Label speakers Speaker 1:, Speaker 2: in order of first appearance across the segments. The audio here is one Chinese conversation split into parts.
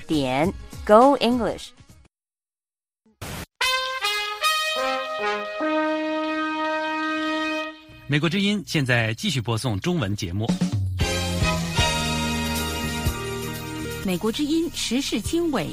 Speaker 1: Go English。
Speaker 2: 美国之音现在继续播送中文节目。
Speaker 3: 美国之音时事经纬。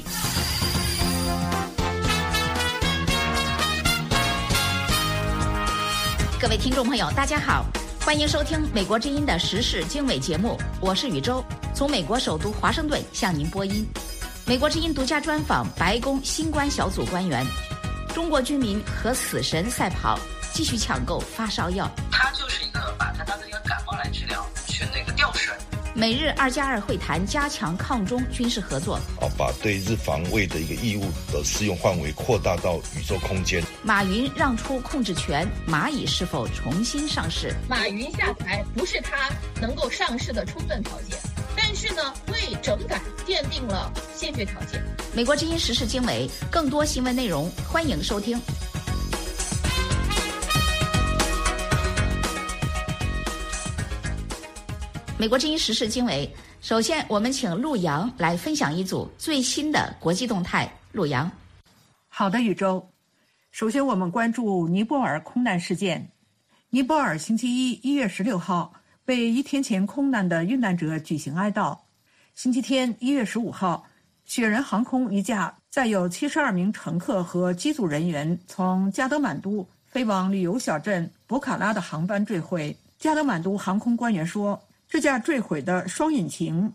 Speaker 4: 各位听众朋友，大家好，欢迎收听美国之音的时事经纬节目，我是宇宙，从美国首都华盛顿向您播音。美国之音独家专访白宫新冠小组官员，中国居民和死神赛跑，继续抢购发烧药。
Speaker 5: 它就是一个把它当成一个感冒来治疗，去那个吊绳。
Speaker 4: 美日2+2会谈加强抗中军事合作，
Speaker 6: 把对日防卫的一个义务的适用范围扩大到宇宙空间。
Speaker 4: 马云让出控制权，蚂蚁是否重新上市？
Speaker 7: 马云下台不是他能够上市的充分条件，但是呢，为整改奠定了先决条件。
Speaker 4: 美国之音时事经纬，更多新闻内容，欢迎收听。美国之音时事经纬，首先我们请陆洋来分享一组最新的国际动态。陆洋。
Speaker 8: 好的，宇宙。首先我们关注尼泊尔空难事件。尼泊尔星期一1月16号为1天前空难的遇难者举行哀悼。星期天1月15号，雪人航空一架载有72名乘客和机组人员从加德满都飞往旅游小镇博卡拉的航班坠毁。加德满都航空官员说，这架坠毁的双引擎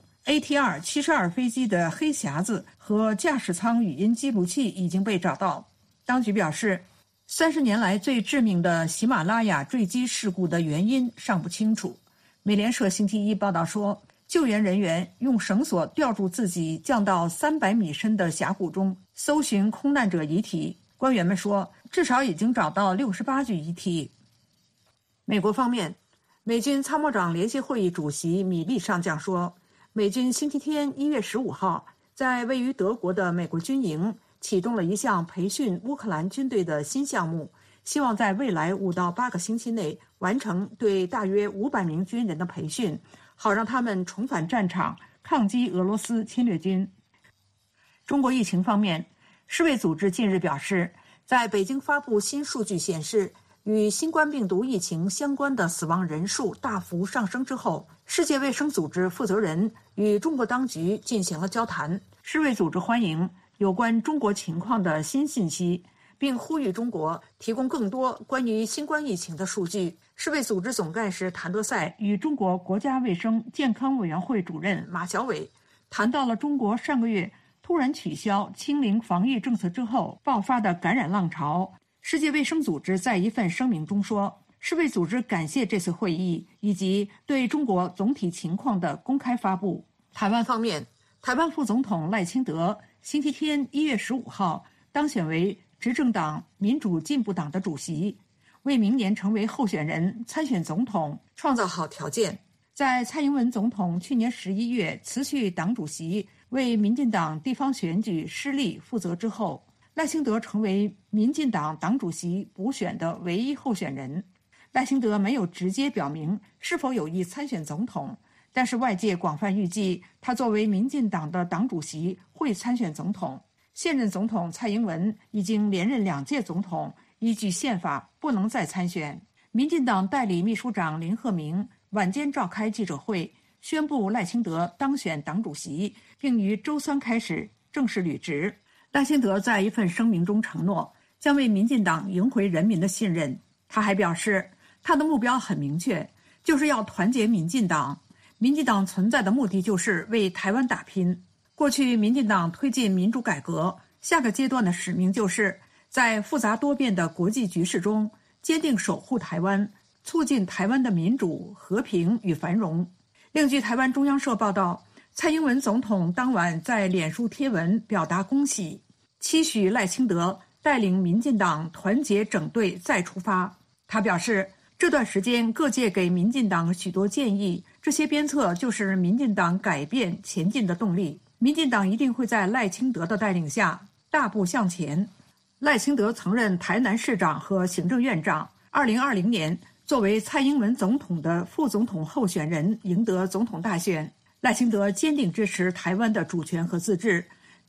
Speaker 8: ATR-72 飞机的黑匣子和驾驶舱语音记录器已经被找到。当局表示，30年来最致命的喜马拉雅坠机事故的原因尚不清楚。美联社星期一报道说，救援人员用绳索吊住自己降到300米深的峡谷中搜寻空难者遗体。官员们说，至少已经找到68具遗体。美国方面，美军参谋长联席会议主席米利上将说，美军星期天1月15号在位于德国的美国军营启动了一项培训乌克兰军队的新项目，希望在未来5到8个星期内完成对大约500名军人的培训，好让他们重返战场抗击俄罗斯侵略军。中国疫情方面，世卫组织近日表示，在北京发布新数据显示，与新冠病毒疫情相关的死亡人数大幅上升之后，世界卫生组织负责人与中国当局进行了交谈。世卫组织欢迎有关中国情况的新信息，并呼吁中国提供更多关于新冠疫情的数据。世卫组织总干事谭德赛与中国国家卫生健康委员会主任马晓伟谈到了中国上个月突然取消清零防疫政策之后爆发的感染浪潮。世界卫生组织在一份声明中说，世卫组织感谢这次会议以及对中国总体情况的公开发布。台湾方面，台湾副总统赖清德星期天1月15号当选为执政党民主进步党的主席，为明年成为候选人参选总统创造好条件。在蔡英文总统去年11月辞去党主席，为民进党地方选举失利负责之后，赖清德成为民进党党主席补选的唯一候选人。赖清德没有直接表明是否有意参选总统，但是外界广泛预计他作为民进党的党主席会参选总统。现任总统蔡英文已经连任2届总统，依据宪法不能再参选。民进党代理秘书长林鹤鸣晚间召开记者会，宣布赖清德当选党主席，并于周3开始正式履职。赖清德在一份声明中承诺，将为民进党赢回人民的信任。他还表示，他的目标很明确，就是要团结民进党。民进党存在的目的就是为台湾打拼。过去民进党推进民主改革，下个阶段的使命就是在复杂多变的国际局势中坚定守护台湾，促进台湾的民主、和平与繁荣。另据台湾中央社报道，蔡英文总统当晚在脸书贴文表达恭喜，期许赖清德带领民进党团结整队再出发。他表示，这段时间各界给民进党许多建议，这些鞭策就是民进党改变前进的动力。民进党一定会在赖清德的带领下大步向前。赖清德曾任台南市长和行政院长，2020年作为蔡英文总统的副总统候选人赢得总统大选。赖清德坚定支持台湾的主权和自治，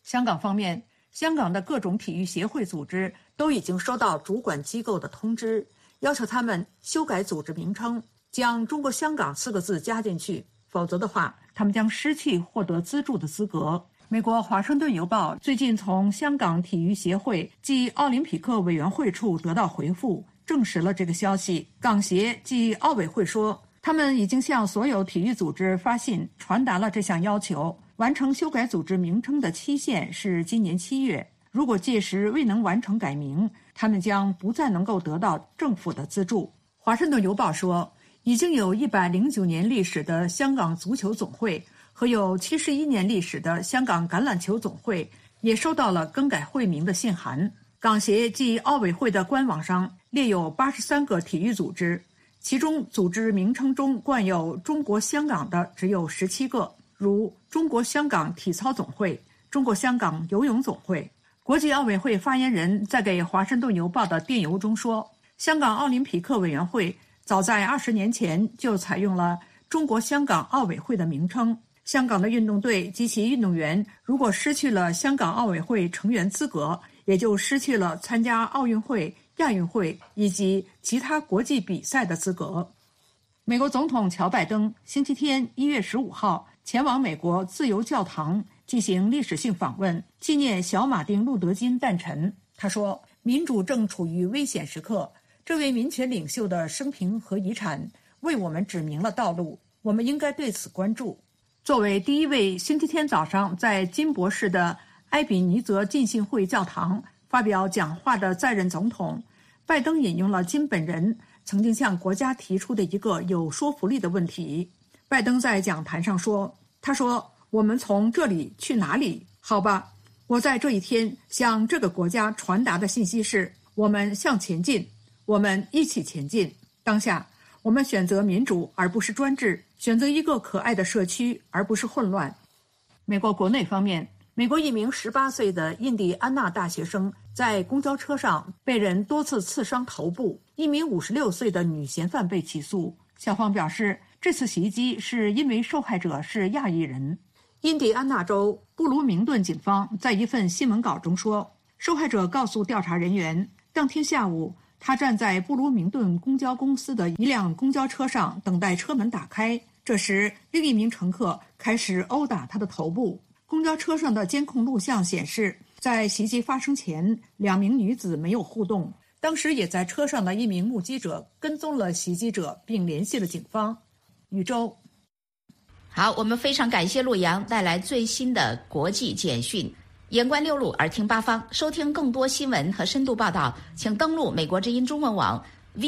Speaker 8: 香港方面，香港的各种体育协会组织都已经收到主管机构的通知，要求他们修改组织名称，将中国香港4个字加进去，否则的话，他们将失去获得资助的资格。美国《华盛顿邮报》最近从香港体育协会暨奥林匹克委员会处得到回复，证实了这个消息。港协暨奥委会说，他们已经向所有体育组织发信，传达了这项要求。完成修改组织名称的期限是今年7月，如果届时未能完成改名，他们将不再能够得到政府的资助。《华盛顿邮报》说，已经有109年历史的香港足球总会和有71年历史的香港橄榄球总会也收到了更改会名的信函。港协暨奥委会的官网上列有83个体育组织，其中组织名称中冠有中国香港的只有17个，如中国香港体操总会、中国香港游泳总会。国际奥委会发言人在给《华盛顿邮报》的电邮中说，香港奥林匹克委员会早在20年前就采用了中国香港奥委会的名称。香港的运动队及其运动员如果失去了香港奥委会成员资格，也就失去了参加奥运会、亚运会以及其他国际比赛的资格。美国总统乔拜登星期天1月15号前往美国自由教堂进行历史性访问，纪念小马丁·路德·金诞辰。他说，民主正处于危险时刻，这位民权领袖的生平和遗产为我们指明了道路，我们应该对此关注。作为第一位星期天早上在金博士的埃比尼泽浸信会教堂发表讲话的在任总统，拜登引用了金本人曾经向国家提出的一个有说服力的问题。拜登在讲坛上说，他说，我们从这里去哪里？好吧，我在这一天向这个国家传达的信息是，我们向前进，我们一起前进。当下我们选择民主而不是专制，选择一个可爱的社区而不是混乱。美国国内方面，美国一名18岁的印第安纳大学生在公交车上被人多次刺伤头部，一名56岁的女嫌犯被起诉。校方表示，这次袭击是因为受害者是亚裔人。印第安纳州布卢明顿警方在一份新闻稿中说，受害者告诉调查人员，当天下午他站在布卢明顿公交公司的一辆公交车上等待车门打开，这时另一名乘客开始殴打他的头部。公交车上的监控录像显示，在袭击发生前，2名女子没有互动。当时也在车上的一名目击者跟踪了袭击者，并联系了警方。宇宙。
Speaker 4: 好，我们非常感谢陆阳带来最新的国际简讯。眼观六路，耳听八方，收听更多新闻和深度报道，请登录美国之音中文网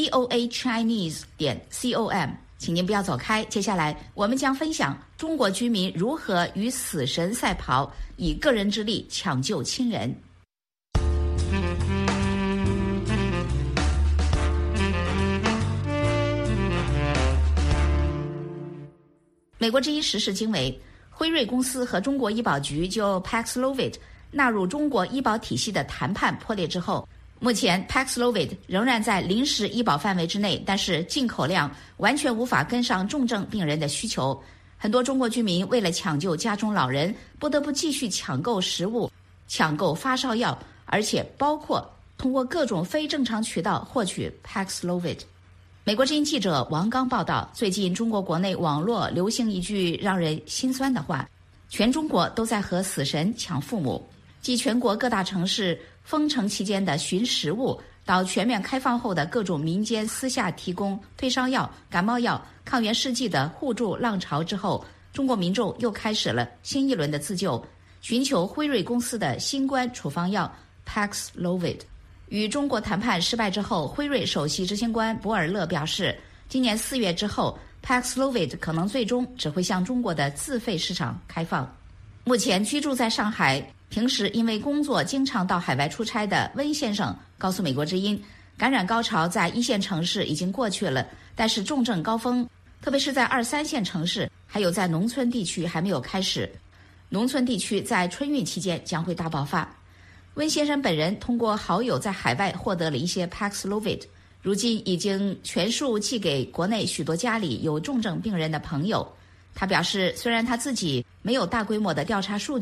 Speaker 4: voachinese.com。请您不要走开，接下来我们将分享中国居民如何与死神赛跑，以个人之力抢救亲人。美国之音时事经纬，辉瑞公司和中国医保局就 Paxlovid 纳入中国医保体系的谈判破裂之后，目前 Paxlovid 仍然在临时医保范围之内，但是进口量完全无法跟上重症病人的需求。很多中国居民为了抢救家中老人，不得不继续抢购食物、抢购发烧药，而且包括通过各种非正常渠道获取 Paxlovid。美国之音记者王刚报道，最近中国国内网络流行一句让人心酸的话，全中国都在和死神抢父母。继全国各大城市封城期间的寻食物，到全面开放后的各种民间私下提供退烧药、感冒药、抗原试剂的互助浪潮之后，中国民众又开始了新一轮的自救，寻求辉瑞公司的新冠处方药 Paxlovid。与中国谈判失败之后，辉瑞首席执行官博尔勒表示，今年4月之后 Paxlovid 可能最终只会向中国的自费市场开放。目前居住在上海，平时因为工作经常到海外出差的温先生告诉美国之音，感染高潮在1线城市已经过去了，但是重症高峰，特别是在2、3线城市，还有在农村地区还没有开始。农村地区在春运期间将会大爆发。温先生本人通过好友在海外获得了一些 Paxlovid， 如今已经全数寄给国内许多家里有重症病人的朋友。他表示，虽然他自己没有大规模的调查数据，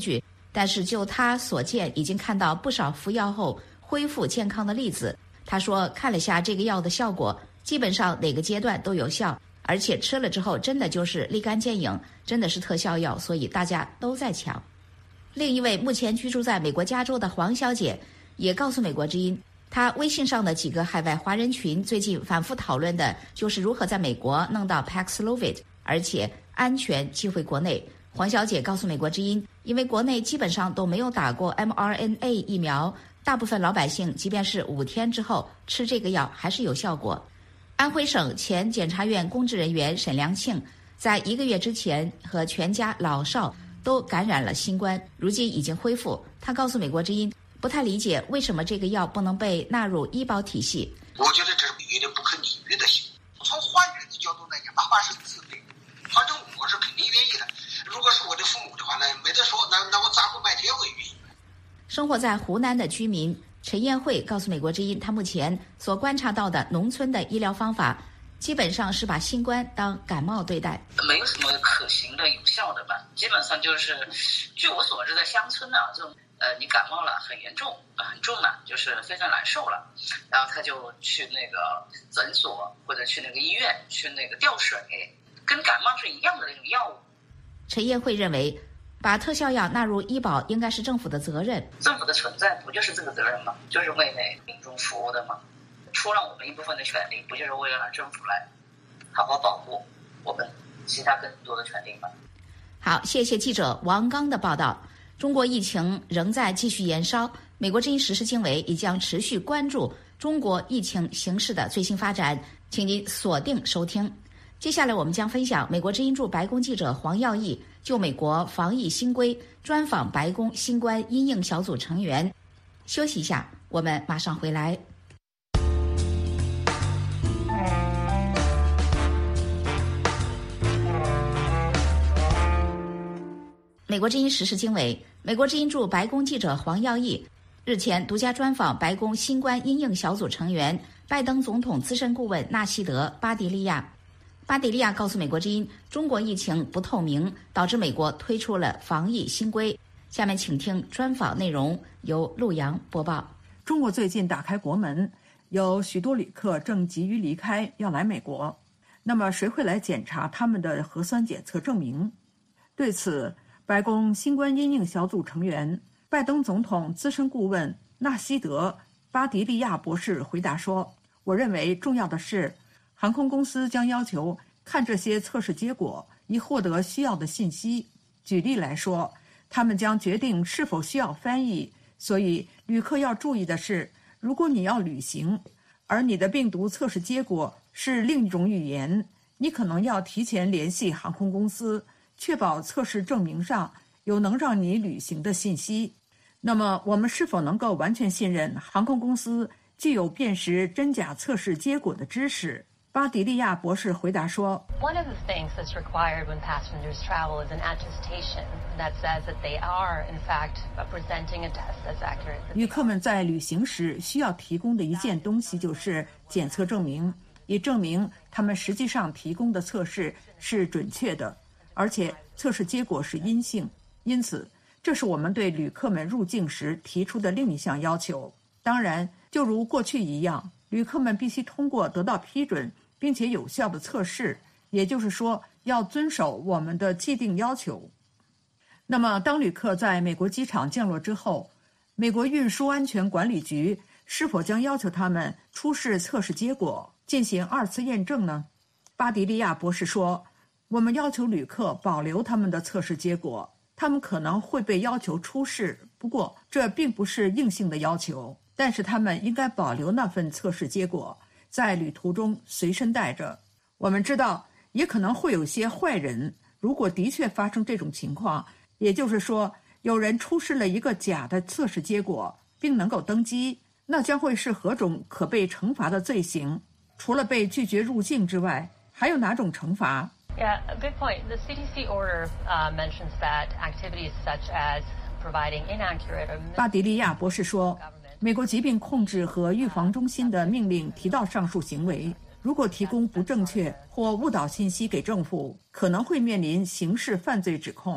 Speaker 4: 但是就他所见，已经看到不少服药后恢复健康的例子。他说看了下这个药的效果，基本上哪个阶段都有效，而且吃了之后真的就是立竿见影，真的是特效药，所以大家都在抢。另一位目前居住在美国加州的黄小姐也告诉美国之音，她微信上的几个海外华人群最近反复讨论的就是如何在美国弄到 Paxlovid， 而且安全寄回国内。黄小姐告诉美国之音，因为国内基本上都没有打过 mRNA 疫苗，大部分老百姓即便是5天之后吃这个药还是有效果。安徽省前检察院公职人员沈良庆在1个月之前和全家老少都感染了新冠，如今已经恢复。他告诉美国之音，不太理解为什么这个药不能被纳入医保体系。
Speaker 1: 我觉得这是有点不可理喻的行为。从患者的角度来讲，哪怕是自费，反正我是肯定愿意的。如果是我的父母的话，那没得说，那我砸锅卖铁我也愿意。
Speaker 4: 生活在湖南的居民陈艳慧告诉美国之音，他目前所观察到的农村的医疗方法基本上是把新冠当感冒对待，
Speaker 5: 没有什么可行的有效的吧。基本上就是据我所知，在乡村啊，这种你感冒了很严重很重了，就是非常难受了，然后他就去那个诊所或者去那个医院去那个吊水，跟感冒是一样的那种药物。
Speaker 4: 陈艳慧认为把特效药纳入医保应该是政府的责任。
Speaker 5: 政府的存在不就是这个责任吗？就是为那民众服务的吗？出让我们一部分的权利，不就是为了让政府来好好保护我们其他更多的权利吗？
Speaker 4: 好，谢谢记者王刚的报道。中国疫情仍在继续延烧，美国之音时事经纬也将持续关注中国疫情形势的最新发展，请您锁定收听。接下来我们将分享美国之音驻白宫记者黄耀义就美国防疫新规专访白宫新冠因应小组成员。休息一下，我们马上回来。美国之音时事经纬，美国之音驻白宫记者黄耀义日前独家专访白宫新冠因应小组成员拜登总统资深顾问纳西德·巴迪利亚。巴迪利亚告诉美国之音，中国疫情不透明，导致美国推出了防疫新规。下面请听专访内容，由陆阳播报。
Speaker 8: 中国最近打开国门，有许多旅客正急于离开，要来美国。那么谁会来检查他们的核酸检测证明？对此，白宫新冠因应小组成员拜登总统资深顾问纳西德·巴迪利亚博士回答说，我认为重要的是航空公司将要求看这些测试结果，以获得需要的信息。举例来说，他们将决定是否需要翻译。所以旅客要注意的是，如果你要旅行，而你的病毒测试结果是另一种语言，你可能要提前联系航空公司，确保测试证明上有能让你旅行的信息。那么我们是否能够完全信任航空公司具有辨识真假测试结果的知识？巴迪利亚博士回答说
Speaker 9: One of the things that's required when passengers travel is an attestation that says that they are, in fact, presenting a test that's accurate.
Speaker 8: 旅客们在旅行时需要提供的一件东西就是检测证明，以证明他们实际上提供的测试是准确的，而且测试结果是阴性。因此，这是我们对旅客们入境时提出的另一项要求。当然，就如过去一样，旅客们必须通过得到批准并且有效的测试，也就是说要遵守我们的既定要求。那么当旅客在美国机场降落之后，美国运输安全管理局是否将要求他们出示测试结果进行2次验证呢？巴迪利亚博士说，我们要求旅客保留他们的测试结果，他们可能会被要求出示，不过这并不是硬性的要求，但是他们应该保留那份测试结果，在旅途中随身带着。我们知道也可能会有些坏人，如果的确发生这种情况，也就是说有人出示了一个假的测试结果并能够登机，那将会是何种可被惩罚的罪行？除了被拒绝入境之外，还有哪种惩罚？
Speaker 9: Yeah, a good point. The CDC order mentions that activities such as providing inaccurate or
Speaker 8: 巴迪利亚博士说，美国疾病控制和预防中心的命令提到上述行为，如果提供不正确或误导信息给政府，可能会面临刑事犯罪指控。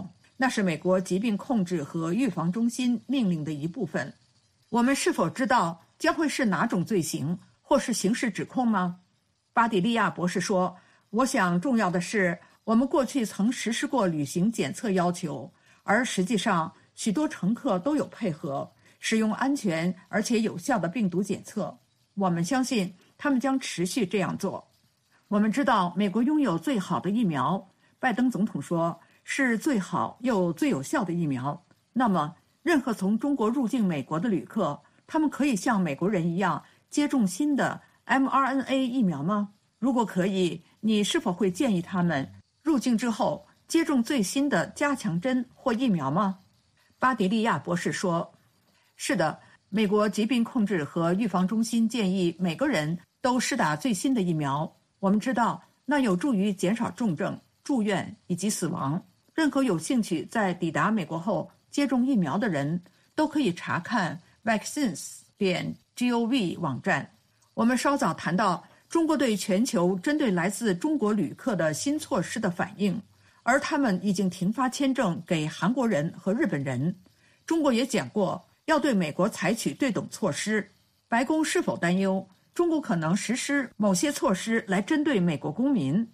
Speaker 8: 那是美国疾病控制和预防中心命令的一部分。我们是否知道将会是哪种罪行或是刑事指控吗？巴迪利亚博士说，我想重要的是我们过去曾实施过旅行检测要求，而实际上许多乘客都有配合使用安全而且有效的病毒检测。我们相信他们将持续这样做。我们知道美国拥有最好的疫苗，拜登总统说是最好又最有效的疫苗。那么任何从中国入境美国的旅客，他们可以像美国人一样接种新的 mRNA 疫苗吗？如果可以，你是否会建议他们入境之后接种最新的加强针或疫苗吗？巴迪利亚博士说，是的，美国疾病控制和预防中心建议每个人都施打最新的疫苗。我们知道那有助于减少重症、住院以及死亡。任何有兴趣在抵达美国后接种疫苗的人都可以查看 vaccines.gov 网站。我们稍早谈到中国对全球针对来自中国旅客的新措施的反应，而他们已经停发签证给韩国人和日本人。中国也讲过要对美国采取对等措施。白宫是否担忧中国可能实施某些措施来针对美国公民？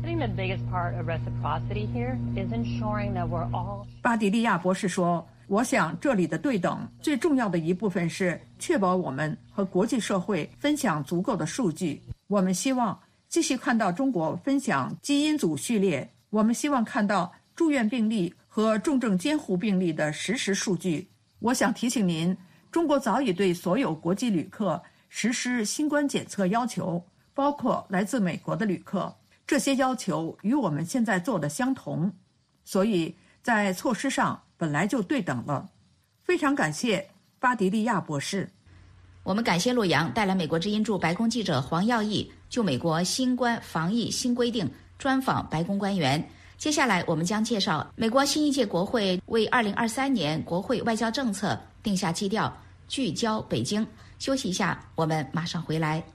Speaker 8: 巴迪利亚博士说，我想这里的对等最重要的一部分是确保我们和国际社会分享足够的数据。我们希望继续看到中国分享基因组序列，我们希望看到住院病例和重症监护病例的实时数据。我想提醒您，中国早已对所有国际旅客实施新冠检测要求，包括来自美国的旅客。这些要求与我们现在做的相同，所以在措施上本来就对等了。非常感谢巴迪利亚博士。
Speaker 4: 我们感谢陆洋带来美国之音驻白宫记者黄耀义就美国新冠防疫新规定专访白宫官员。接下来我们将介绍美国新一届国会为2023年国会外交政策定下基调，聚焦北京。休息一下，我们马上回来。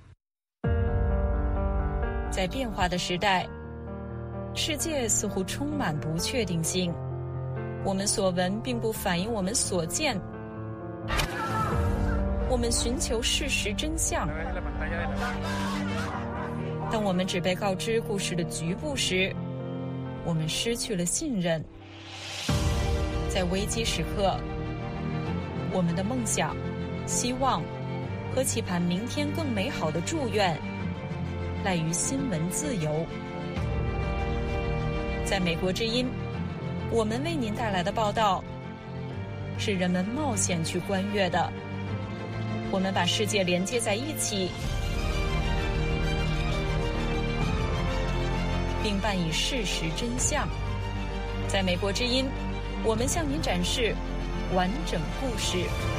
Speaker 10: 在变化的时代，世界似乎充满不确定性，我们所闻并不反映我们所见。我们寻求事实真相，当我们只被告知故事的局部时，我们失去了信任。在危机时刻，我们的梦想、希望和期盼明天更美好的祝愿赖于新闻自由。在美国之音，我们为您带来的报道是人们冒险去观阅的。我们把世界连接在一起，并伴以事实真相。在美国之音，我们向您展示完整故事。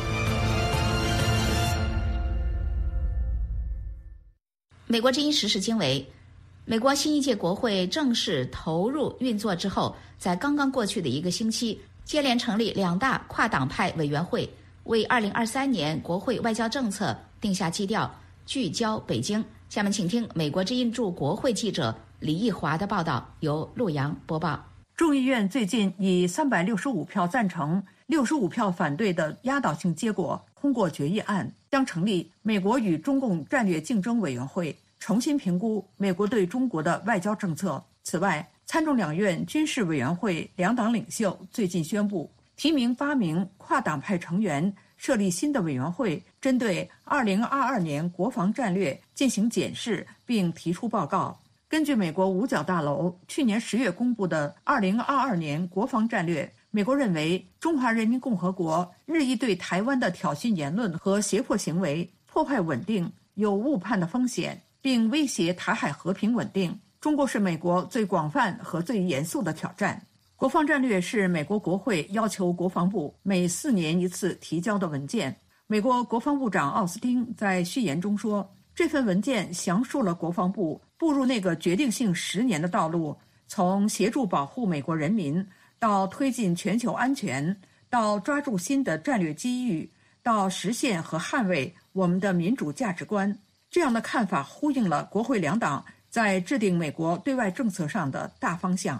Speaker 4: 美国之音时事经纬，美国新一届国会正式投入运作之后，在刚刚过去的一个星期，接连成立2大跨党派委员会，为2023年国会外交政策定下基调，聚焦北京。下面请听美国之音驻国会记者李义华的报道，由陆洋播报。
Speaker 8: 众议院最近以365票赞成、65票反对的压倒性结果通过决议案，将成立美国与中共战略竞争委员会，重新评估美国对中国的外交政策。此外，参众两院军事委员会2党领袖最近宣布提名8名跨党派成员，设立新的委员会，针对2022年国防战略进行检视并提出报告。根据美国五角大楼去年10月公布的2022年国防战略，美国认为中华人民共和国日益对台湾的挑衅言论和胁迫行为破坏稳定，有误判的风险，并威胁台海和平稳定。中国是美国最广泛和最严肃的挑战。国防战略是美国国会要求国防部每4年一次提交的文件。美国国防部长奥斯汀在序言中说，这份文件详述了国防部步入那个决定性10年的道路，从协助保护美国人民，到推进全球安全，到抓住新的战略机遇，到实现和捍卫我们的民主价值观。这样的看法呼应了国会2党在制定美国对外政策上的大方向。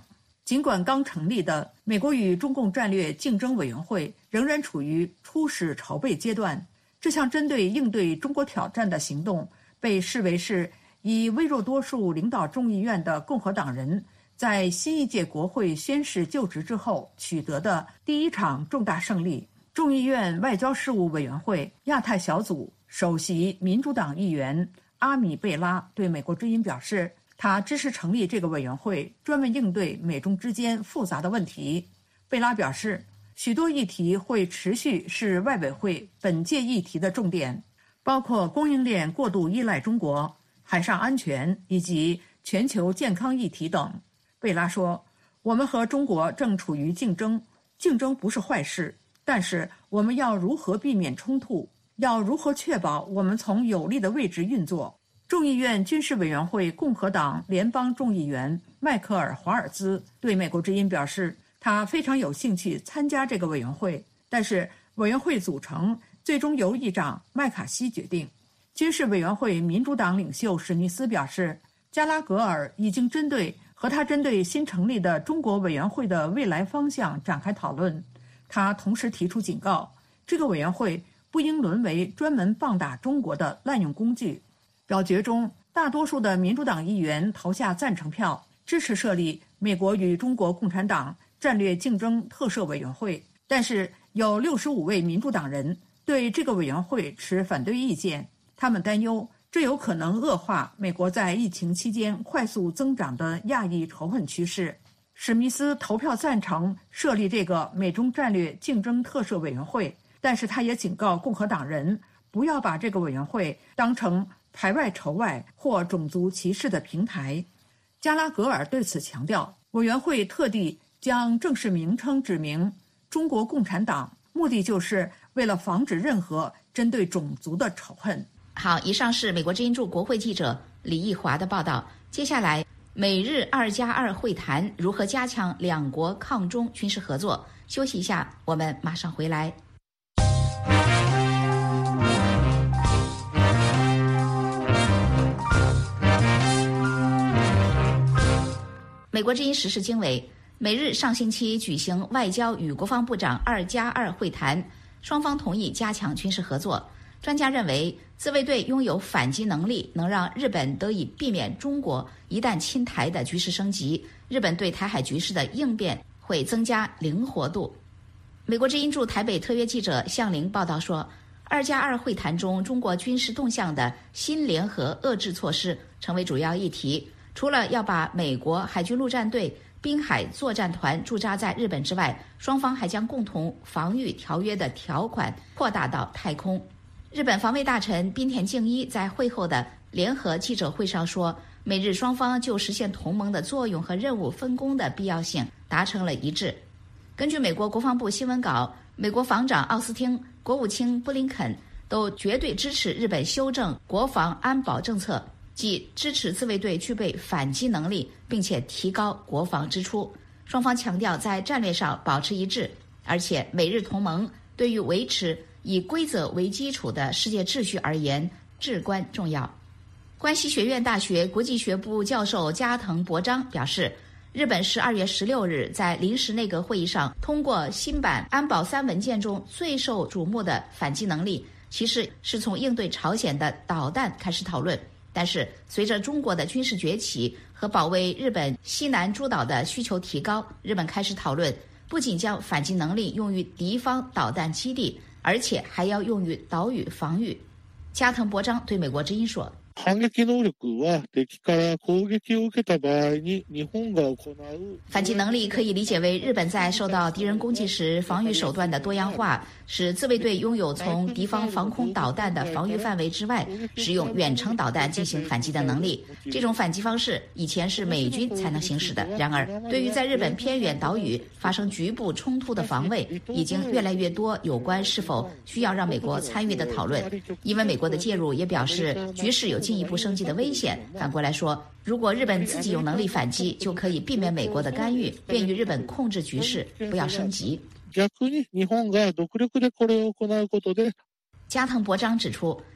Speaker 8: 尽管刚成立的美国与中共战略竞争委员会仍然处于初始筹备阶段，这项针对应对中国挑战的行动被视为是以微弱多数领导众议院的共和党人在新一届国会宣誓就职之后取得的第一场重大胜利。众议院外交事务委员会亚太小组首席民主党议员阿米贝拉对美国之音表示，他支持成立这个委员会，专门应对美中之间复杂的问题。贝拉表示，许多议题会持续是外委会本届议题的重点，包括供应链过度依赖中国、海上安全以及全球健康议题等。贝拉说，我们和中国正处于竞争，竞争不是坏事，但是我们要如何避免冲突，要如何确保我们从有利的位置运作。众议院军事委员会共和党联邦众议员迈克尔·华尔兹对美国之音表示，他非常有兴趣参加这个委员会，但是委员会组成最终由议长麦卡锡决定。军事委员会民主党领袖史密斯表示，加拉格尔已经针对新成立的中国委员会的未来方向展开讨论。他同时提出警告，这个委员会不应沦为专门棒打中国的滥用工具。表决中，大多数的民主党议员投下赞成票，支持设立美国与中国共产党战略竞争特设委员会，但是有65位民主党人对这个委员会持反对意见。他们担忧这有可能恶化美国在疫情期间快速增长的亚裔仇恨趋势。史密斯投票赞成设立这个美中战略竞争特设委员会，但是他也警告共和党人不要把这个委员会当成排外仇外或种族歧视的平台。加拉格尔对此强调，委员会特地将正式名称指明中国共产党，目的就是为了防止任何针对种族的仇恨。
Speaker 4: 好，以上是美国之音驻国会记者李义华的报道。接下来，美日2+2会谈如何加强两国抗中军事合作？休息一下，我们马上回来。美国之音时事经纬，美日上星期举行外交与国防部长2+2会谈，双方同意加强军事合作。专家认为，自卫队拥有反击能力，能让日本得以避免中国一旦侵台的局势升级。日本对台海局势的应变会增加灵活度。美国之音驻台北特约记者向玲报道说，2+2会谈中，中国军事动向的新联合遏制措施成为主要议题。除了要把美国海军陆战队滨海作战团驻扎在日本之外，双方还将共同防御条约的条款扩大到太空。日本防卫大臣滨田敬一在会后的联合记者会上说，美日双方就实现同盟的作用和任务分工的必要性达成了一致。根据美国国防部新闻稿，美国防长奥斯汀、国务卿布林肯都绝对支持日本修正国防安保政策，即支持自卫队具备反击能力，并且提高国防支出。双方强调在战略上保持一致，而且美日同盟对于维持以规则为基础的世界秩序而言至关重要。关西学院大学国际学部教授加藤博章表示，日本12月16日在临时内阁会议上通过新版安保3文件中最受瞩目的反击能力，其实是从应对朝鲜的导弹开始讨论。但是随着中国的军事崛起和保卫日本西南诸岛的需求提高，日本开始讨论不仅将反击能力用于敌方导弹基地，而且还要用于岛屿防御。加藤博章对美国之音说，
Speaker 11: 反撃能力は敵から攻撃を受けた場合に日本が行う。
Speaker 4: 反击能力可以理解为日本在受到敌人攻击时防御手段的多样化，使自卫队拥有从敌方防空导弹的防御范围之外使用远程导弹进行反击的能力。这种反击方式以前是美军才能行使的，然而对于在日本偏远岛屿发生局部冲突的防卫，已经越来越多有关是否需要让美国参与的讨论。因为美国的介入也表示局势有进一步升级的危险。反过来说，如果日本自己有能力反击，就可以避免美国的干预，便于日本控制局势，不要升级。
Speaker 11: 逆に日本が独力でこれを行うことで。
Speaker 4: 加藤博章指出，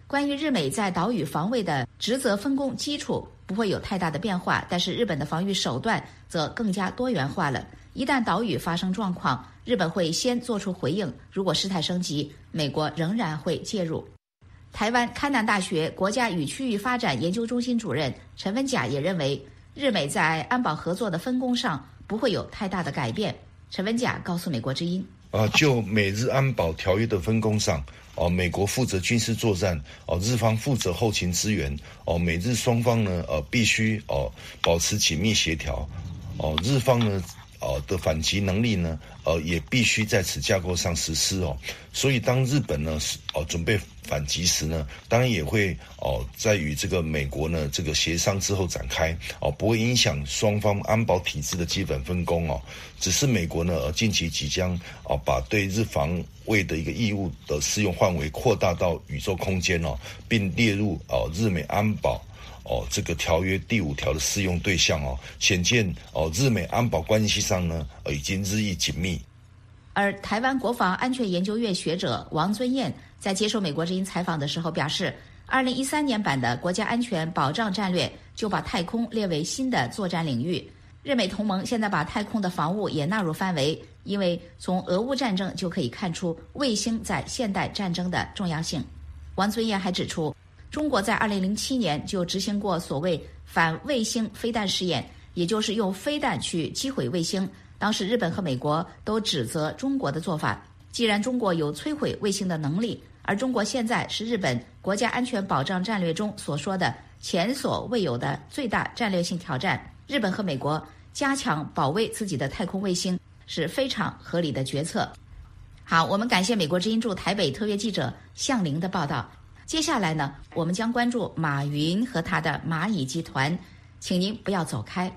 Speaker 4: 关于日美在岛屿防卫的职责分工基础不会有太大的变化，但是日本的防御手段则更加多元化了。一旦岛屿发生状况，日本会先做出回应，如果事态升级，美国仍然会介入。台湾开南大学国家与区域发展研究中心主任陈文甲也认为，日美在安保合作的分工上不会有太大的改变。陈文甲告诉美国之音，
Speaker 6: 就美日安保条约的分工上，美国负责军事作战，日方负责后勤支援，美日双方呢，必须保持紧密协调，日方呢的反击能力呢，也必须在此架构上实施哦。所以当日本呢准备反击时呢，当然也会在与这个美国呢这个协商之后展开不会影响双方安保体制的基本分工哦。只是美国呢近期即将把对日防卫的一个义务的适用范围扩大到宇宙空间哦，并列入日美安保这个条约第5条的适用对象哦，显见日美安保关系上呢已经日益紧密。
Speaker 4: 而台湾国防安全研究院学者王尊彦在接受美国之音采访的时候表示，2013年版的国家安全保障战略就把太空列为新的作战领域。日美同盟现在把太空的防务也纳入范围，因为从俄乌战争就可以看出卫星在现代战争的重要性。王尊彦还指出，中国在2007年就执行过所谓反卫星飞弹试验，也就是用飞弹去击毁卫星。当时日本和美国都指责中国的做法，既然中国有摧毁卫星的能力，而中国现在是日本国家安全保障战略中所说的前所未有的最大战略性挑战，日本和美国加强保卫自己的太空卫星是非常合理的决策。好，我们感谢美国之音驻台北特约记者向玲的报道。接下来呢，我们将关注马云和他的蚂蚁集团，请您不要走开。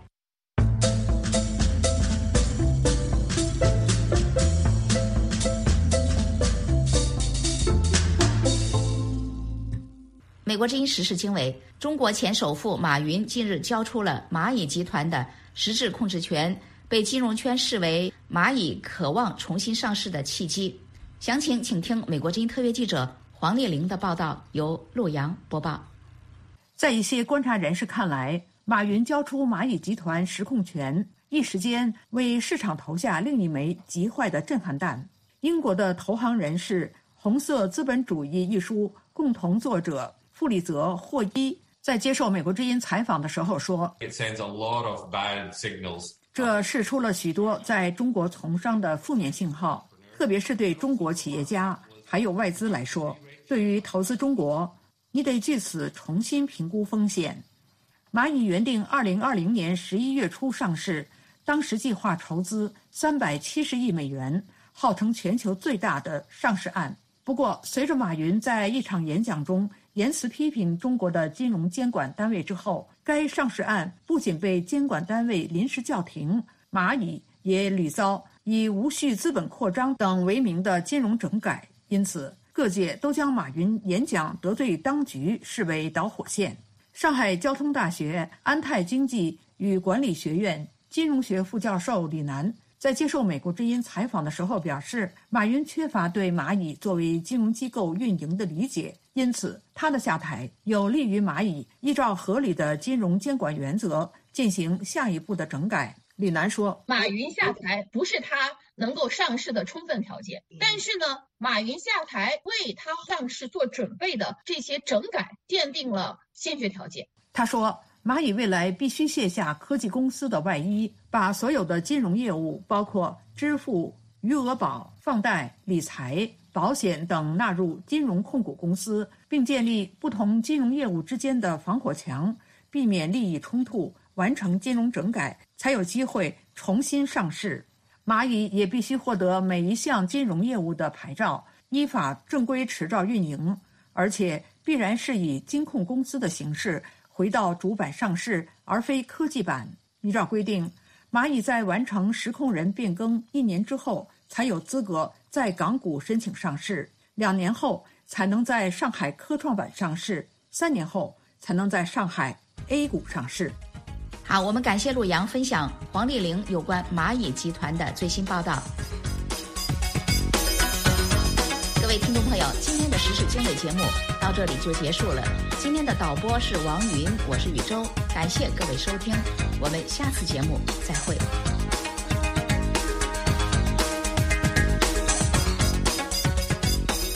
Speaker 4: 美国之音时事经纬，中国前首富马云近日交出了蚂蚁集团的实质控制权，被金融圈视为蚂蚁渴望重新上市的契机。详情请听美国之音特约记者黄丽玲的报道，由陆阳播报。
Speaker 8: 在一些观察人士看来，马云交出蚂蚁集团实控权，一时间为市场投下另一枚极坏的震撼弹。英国的投行人士《红色资本主义》一书共同作者弗里泽·霍伊在接受美国之音采访的时候说，这释出了许多在中国从商的负面信号，特别是对中国企业家还有外资来说，对于投资中国，你得据此重新评估风险。蚂蚁原定2020年11月初上市，当时计划筹资370亿美元，号称全球最大的上市案。不过，随着马云在一场演讲中言辞批评中国的金融监管单位之后，该上市案不仅被监管单位临时叫停，蚂蚁也屡遭以无序资本扩张等为名的金融整改。因此，各界都将马云演讲得罪当局视为导火线。上海交通大学安泰经济与管理学院金融学副教授李楠在接受美国之音采访的时候表示，马云缺乏对蚂蚁作为金融机构运营的理解，因此他的下台有利于蚂蚁依照合理的金融监管原则进行下一步的整改。李楠说，
Speaker 7: 马云下台不是他能够上市的充分条件，但是呢，马云下台为他上市做准备的这些整改奠定了先决条件。
Speaker 8: 他说，蚂蚁未来必须卸下科技公司的外衣，把所有的金融业务，包括支付、余额宝、放贷、理财、保险等纳入金融控股公司，并建立不同金融业务之间的防火墙，避免利益冲突，完成金融整改，才有机会重新上市。蚂蚁也必须获得每一项金融业务的牌照，依法正规持照运营，而且必然是以金控公司的形式回到主板上市，而非科技板。依照规定，蚂蚁在完成实控人变更1年之后，才有资格在港股申请上市，2年后才能在上海科创板上市，3年后才能在上海 A 股上市。
Speaker 4: 好，我们感谢陆阳分享黄丽玲有关蚂蚁集团的最新报道。各位听众朋友，今天的的时事经纬节目到这里就结束了。今天的导播是王云，我是宇宙，感谢各位收听，我们下次节目再会。